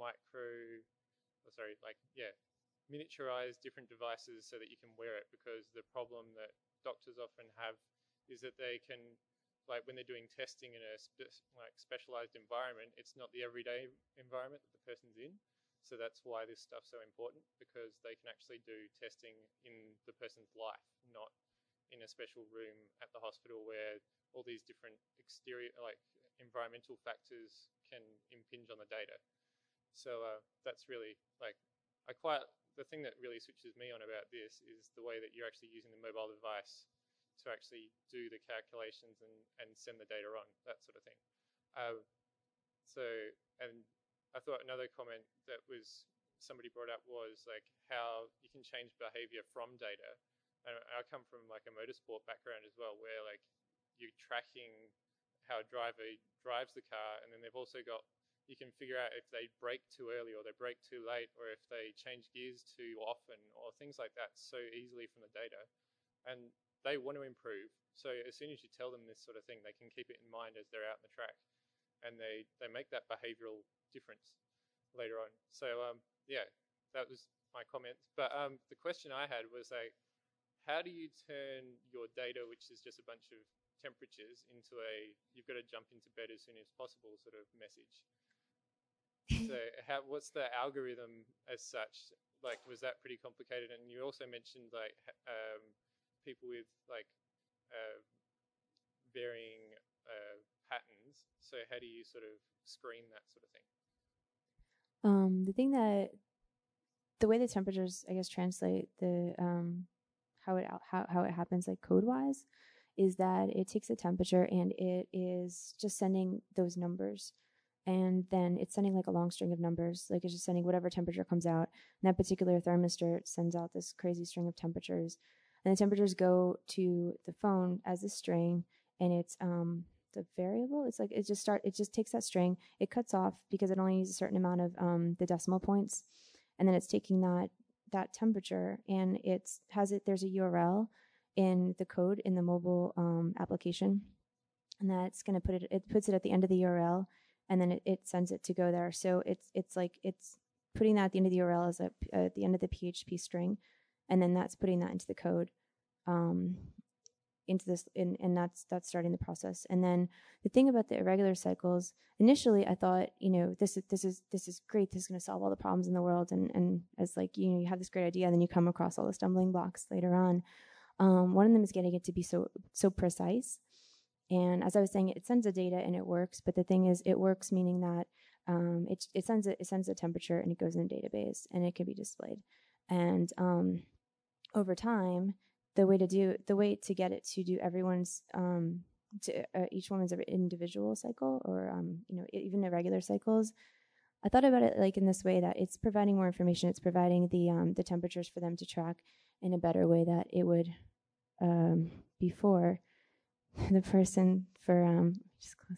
miniaturize different devices so that you can wear it, because the problem that doctors often have is that they can, when they're doing testing in a specialized environment, it's not the everyday environment that the person's in. So that's why this stuff's so important, because they can actually do testing in the person's life, not in a special room at the hospital where all these different exterior, environmental factors can impinge on the data. So that's really, the thing that really switches me on about this is the way that you're actually using the mobile device to actually do the calculations and send the data on, that sort of thing. And I thought another comment that somebody brought up was how you can change behavior from data. And I come from a motorsport background as well, where you're tracking how a driver drives the car, and then they've also got, you can figure out if they brake too early or they brake too late, or if they change gears too often, or things like that so easily from the data. And they want to improve. So as soon as you tell them this sort of thing, they can keep it in mind as they're out in the track, and they make that behavioral difference later on. So that was my comments. But the question I had was how do you turn your data, which is just a bunch of temperatures, into you've got to jump into bed as soon as possible sort of message? So what's the algorithm as such? Was that pretty complicated? And you also mentioned people with varying patterns. So how do you sort of screen that sort of thing? The way the temperatures, I guess, translate the how it happens code wise is that it takes a temperature and it is just sending those numbers, and then it's sending a long string of numbers. It's just sending whatever temperature comes out, and that particular thermistor sends out this crazy string of temperatures, and the temperatures go to the phone as a string, and it's the variable. It's it just takes that string, it cuts off because it only uses a certain amount of the decimal points, and then it's taking that temperature, and there's a URL in the code in the mobile application, and that's going to it puts it at the end of the URL, and then it sends it to go there. So it's putting that at the end of the URL as at the end of the PHP string, and then that's putting that into the code, into this, and that's starting the process. And then the thing about the irregular cycles, initially I thought, this is great, this is going to solve all the problems in the world, and as you have this great idea, and then you come across all the stumbling blocks later on. One of them is getting it to be so precise. And as I was saying, it sends the data and it works, but the thing is, it works meaning that it sends a temperature and it goes in a database and it can be displayed. And over time, the way to get it to do everyone's each woman's individual cycle, or even irregular cycles, I thought about it in this way, that it's providing more information. It's providing the temperatures for them to track in a better way that it would before. The person just close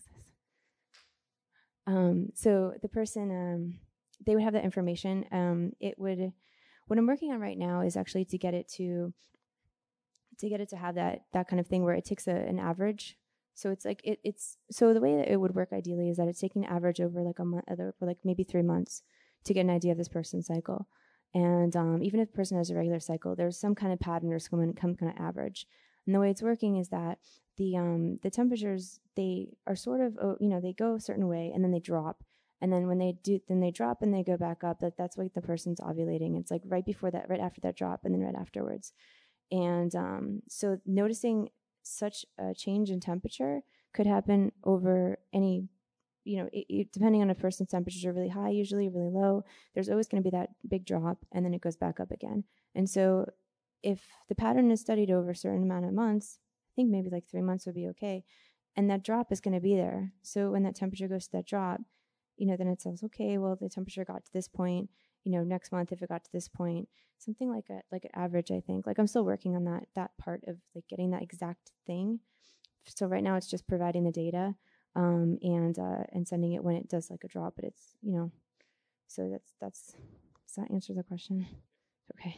this. So the person, they would have that information. What I'm working on right now is actually to get it to to get it to have that kind of thing where it takes an average. So it's like it's so the way that it would work ideally is that it's taking an average over like a month, or like maybe 3 months to get an idea of this person's cycle. And even if the person has a regular cycle, there's some kind of pattern or some kind of average. And the way it's working is that the temperatures, they are sort of, they go a certain way and then they drop. And then when they do, then they drop and they go back up. That's like the person's ovulating. It's like right before that, right after that drop, and then right afterwards. And so noticing such a change in temperature could happen over any, depending on a person's temperatures are really high, usually really low, there's always going to be that big drop, and then it goes back up again. And so if the pattern is studied over a certain amount of months, I think maybe like 3 months would be okay, and that drop is going to be there. So when that temperature goes to that drop, then it says, okay, well, the temperature got to this point, next month if it got to this point, something like an average, I think. Like I'm still working on that part of like getting that exact thing. So right now it's just providing the data and sending it when it does like a drop, but it's, so does that answer the question? Okay.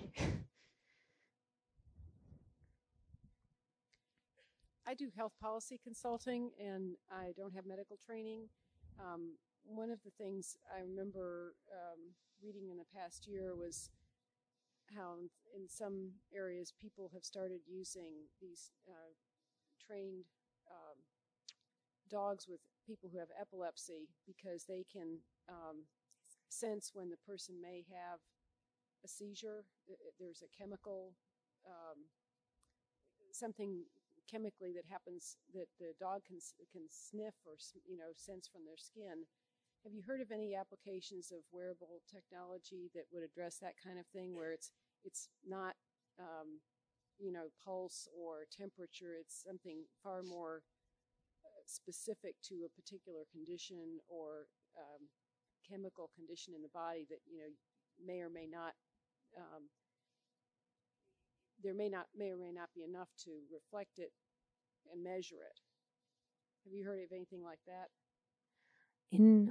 I do health policy consulting, and I don't have medical training. One of the things I remember reading in the past year was how in some areas people have started using these trained dogs with people who have epilepsy, because they can sense when the person may have a seizure. There's a chemical, something chemically that happens that the dog can sniff or sense from their skin. Have you heard of any applications of wearable technology that would address that kind of thing, where it's not pulse or temperature, it's something far more specific to a particular condition or chemical condition in the body that may or may not there may or may not be enough to reflect it and measure it? Have you heard of anything like that? In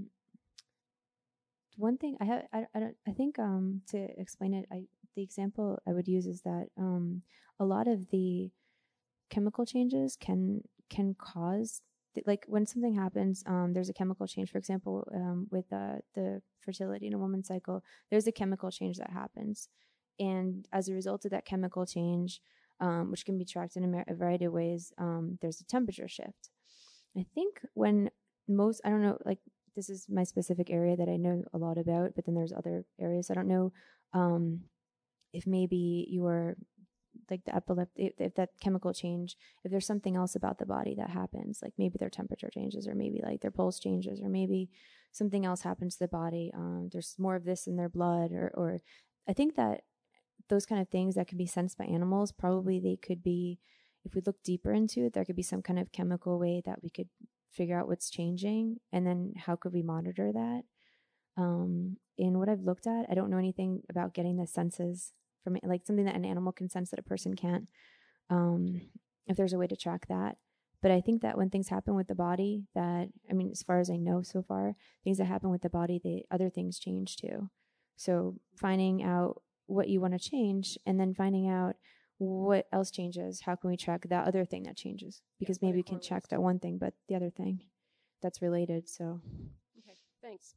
one thing I think to explain it, the example I would use is that a lot of the chemical changes can cause, like when something happens, there's a chemical change. For example, with the fertility in a woman's cycle, there's a chemical change that happens, and as a result of that chemical change, which can be tracked in a variety of ways, there's a temperature shift. I think I don't know, like this is my specific area that I know a lot about, but then there's other areas I don't know if maybe you are like the epilepsy, if that chemical change, if there's something else about the body that happens, like maybe their temperature changes, or maybe like their pulse changes, or maybe something else happens to the body. There's more of this in their blood, or I think that those kind of things that can be sensed by animals, probably they could be, if we look deeper into it, there could be some kind of chemical way that we could figure out what's changing, and then how could we monitor that. In what I've looked at, I don't know anything about getting the senses from it, like something that an animal can sense that a person can't, if there's a way to track that. But I think that when things happen with the body, as far as I know so far, things that happen with the body, other things change too. So finding out what you want to change, and then finding out what else changes, how can we track that other thing that changes? Because maybe we can track that one thing, but the other thing that's related. So okay, thanks.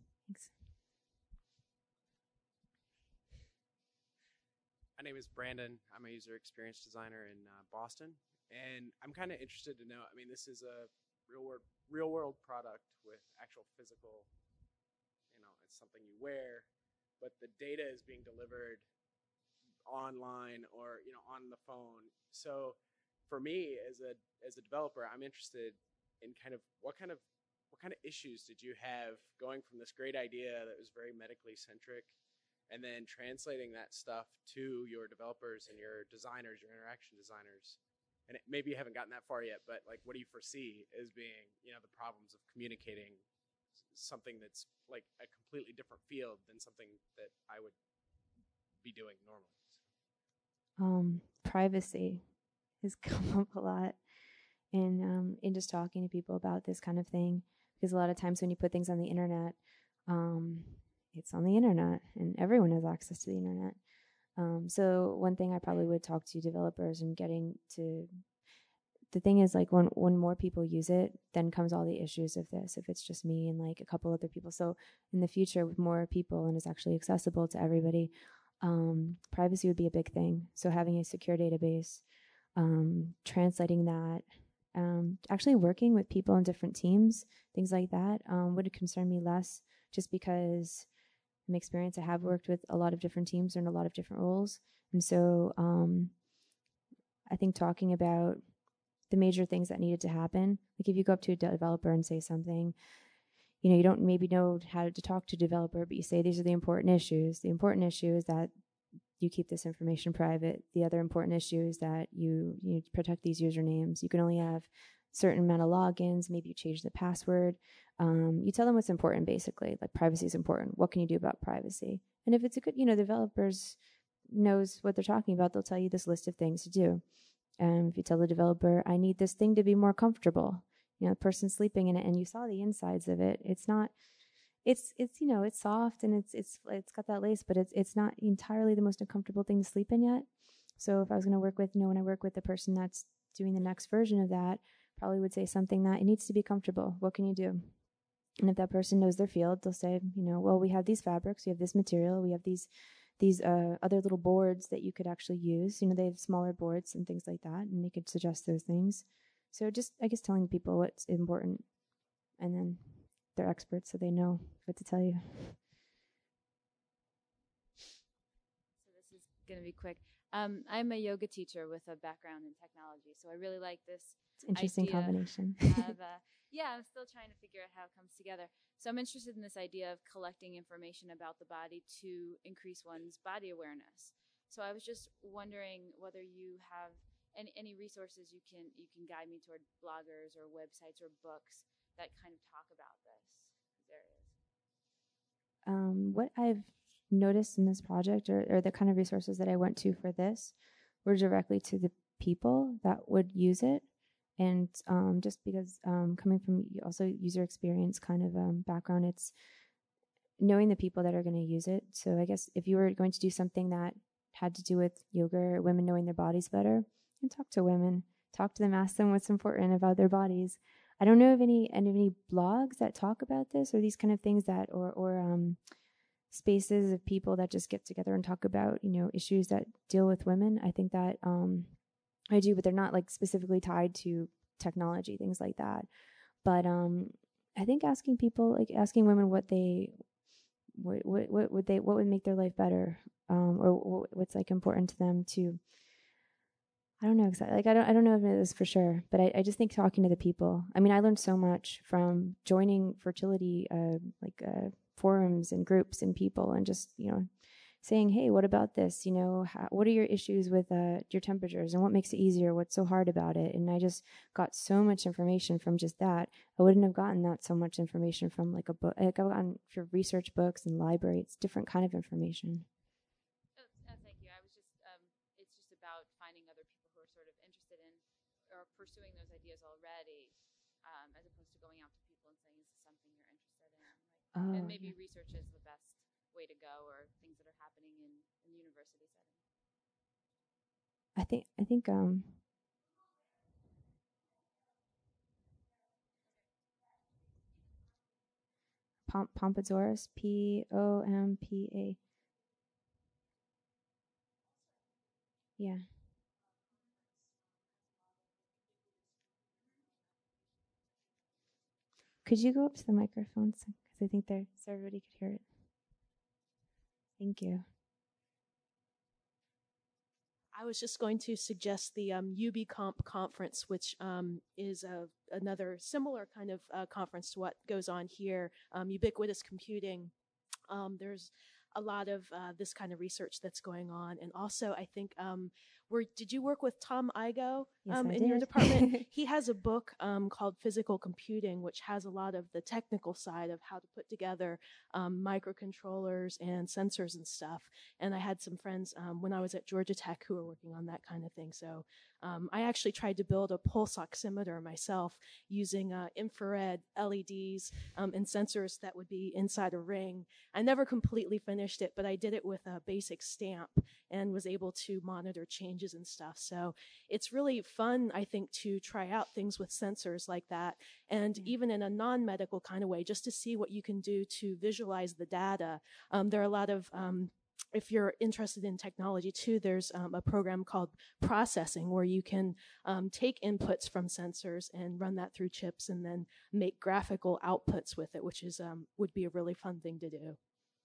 My name is Brandon. I'm a user experience designer in Boston, and I'm kind of interested to know, this is a real world product with actual physical, it's something you wear, but the data is being delivered online or on the phone. So for me as a developer, I'm interested in what kind of issues did you have going from this great idea that was very medically centric, and then translating that stuff to your developers and your designers, your interaction designers. And maybe you haven't gotten that far yet, but like, what do you foresee as being, the problems of communicating something that's like a completely different field than something that I would be doing normally? Privacy has come up a lot in just talking to people about this kind of thing, because a lot of times when you put things on the internet, it's on the internet and everyone has access to the internet. So one thing I probably would talk to developers and getting to the thing is like when more people use it, then comes all the issues of this. If it's just me and like a couple other people, so in the future with more people and it's actually accessible to everybody, privacy would be a big thing. So having a secure database, translating that, actually working with people in different teams, things like that, would concern me less, just because from experience I have worked with a lot of different teams and a lot of different roles. And so I think talking about the major things that needed to happen, like if you go up to a developer and say something, you don't maybe know how to talk to a developer, but you say these are the important issues. The important issue is that you keep this information private. The other important issue is that you protect these usernames. You can only have certain amount of logins. Maybe you change the password. You tell them what's important, basically. Like privacy is important. What can you do about privacy? And if it's a good, developers knows what they're talking about, they'll tell you this list of things to do. If you tell the developer, I need this thing to be more comfortable, the person's sleeping in it, and you saw the insides of it. It's not. It's soft and it's got that lace, but it's not entirely the most uncomfortable thing to sleep in yet. So if I was going to work with, when I work with the person that's doing the next version of that, probably would say something that it needs to be comfortable. What can you do? And if that person knows their field, they'll say, well, we have these fabrics, we have this material, we have these other little boards that you could actually use. They have smaller boards and things like that, and they could suggest those things. So just, I guess, telling people what's important, and then they're experts, so they know what to tell you. So this is going to be quick. I'm a yoga teacher with a background in technology, so I really like this. It's an interesting combination. Yeah, I'm still trying to figure out how it comes together. So I'm interested in this idea of collecting information about the body to increase one's body awareness. So I was just wondering whether you have any resources you can guide me toward, bloggers or websites or books that kind of talk about these areas. What I've noticed in this project, or the kind of resources that I went to for this, were directly to the people that would use it. And just because coming from also user experience kind of background, it's knowing the people that are going to use it. So I guess if you were going to do something that had to do with yoga or women knowing their bodies better, and talk to women, talk to them, ask them what's important about their bodies. I don't know of any blogs that talk about this, or these kind of things that, or spaces of people that just get together and talk about, issues that deal with women. I think that I do, but they're not like specifically tied to technology, things like that. But I think asking people, like asking women what would make their life better, or what's like important to them to. I don't know exactly. Like I don't know if it is for sure, but I just think talking to the people. I mean, I learned so much from joining fertility forums and groups and people, and just saying, hey, what about this? What are your issues with your temperatures, and what makes it easier? What's so hard about it? And I just got so much information from just that. I wouldn't have gotten that so much information from like a book. Like I've gotten for research books and library. It's different kind of information. Thank you. I was just, it's just about finding other people who are sort of interested in or pursuing those ideas already, as opposed to going out to people and saying, is this something you're interested in? And maybe research is the best way to go, or things that are happening in university setting. I think Pompadourus, Pompa. Yeah. Could you go up to the microphone, because I think so everybody could hear it. Thank you. I was just going to suggest the UbiComp conference, which is another similar kind of conference to what goes on here, ubiquitous computing. There's a lot of this kind of research that's going on. And also, I think did you work with Tom Igoe Yes, I in your did. department? He has a book called Physical Computing, which has a lot of the technical side of how to put together microcontrollers and sensors and stuff. And I had some friends when I was at Georgia Tech who were working on that kind of thing. So I actually tried to build a pulse oximeter myself using infrared LEDs and sensors that would be inside a ring. I never completely finished it, but I did it with a basic stamp and was able to monitor changes and stuff. So it's really fun, I think, to try out things with sensors like that. And even in a non-medical kind of way, just to see what you can do to visualize the data. There are a lot of if you're interested in technology too, there's a program called processing where you can take inputs from sensors and run that through chips and then make graphical outputs with it, which is would be a really fun thing to do.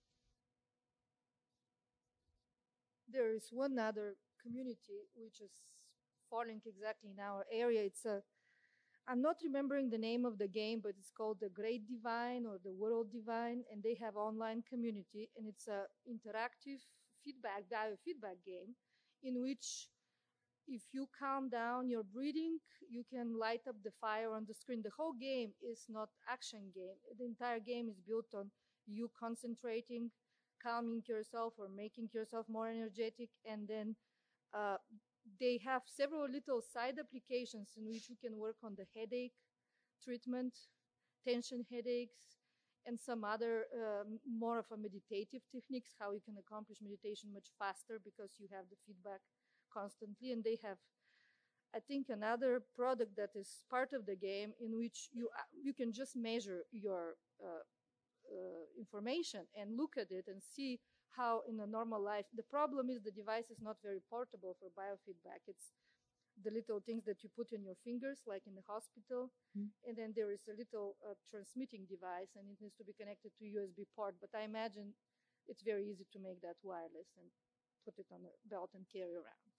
There is one other community which is falling exactly in our area. It's I'm not remembering the name of the game, but it's called the Great Divine or the World Divine, and they have online community, and it's a interactive biofeedback game in which if you calm down your breathing, you can light up the fire on the screen. The whole game is not action game. The entire game is built on you concentrating, calming yourself or making yourself more energetic, and then they have several little side applications in which you can work on the headache treatment, tension headaches, and some other more of a meditative techniques, how you can accomplish meditation much faster because you have the feedback constantly. And they have, I think, another product that is part of the game in which you can just measure your information and look at it and see how in a normal life. The problem is the device is not very portable for biofeedback. It's the little things that you put in your fingers, like in the hospital. And then there is a little transmitting device, and it needs to be connected to USB port. But I imagine it's very easy to make that wireless and put it on a belt and carry around.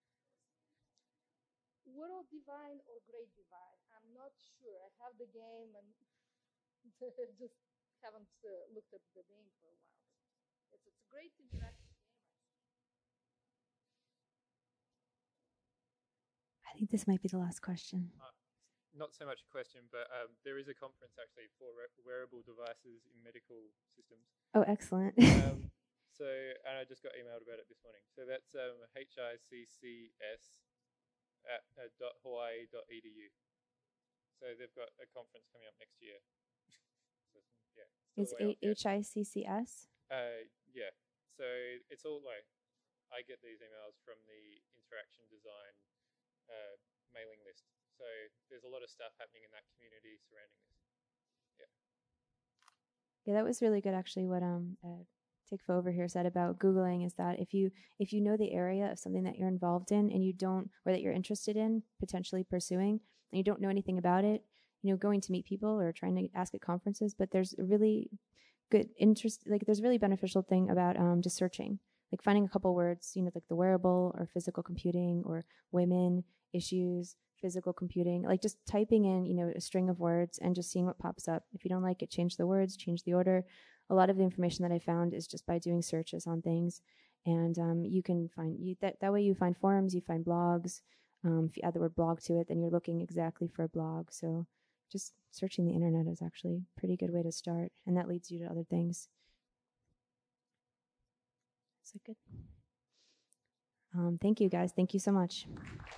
World Divine or Great Divine? I'm not sure. I have the game and just haven't looked at the name for a while. It's a great interactive game. I think this might be the last question. Not so much a question, but there is a conference actually for wearable devices in medical systems. Oh, excellent. So, and I just got emailed about it this morning. So that's HICCS at .hawaii.edu. So they've got a conference coming up next year. So, yeah. It's HICCS? Yeah. So it's all like, I get these emails from the interaction design mailing list. So there's a lot of stuff happening in that community surrounding this. Yeah. Yeah, that was really good actually what Tikva over here said about Googling is that if you know the area of something that you're involved in and you don't, or that you're interested in potentially pursuing, and you don't know anything about it, going to meet people or trying to ask at conferences, but there's a really good interest, like there's a really beneficial thing about just searching, like finding a couple words, like the wearable or physical computing or women issues, physical computing, like just typing in, a string of words and just seeing what pops up. If you don't like it, change the words, change the order. A lot of the information that I found is just by doing searches on things. And you can find, that way you find forums, you find blogs. If you add the word blog to it, then you're looking exactly for a blog. So just searching the internet is actually a pretty good way to start. And that leads you to other things. Is that good? Thank you, guys. Thank you so much.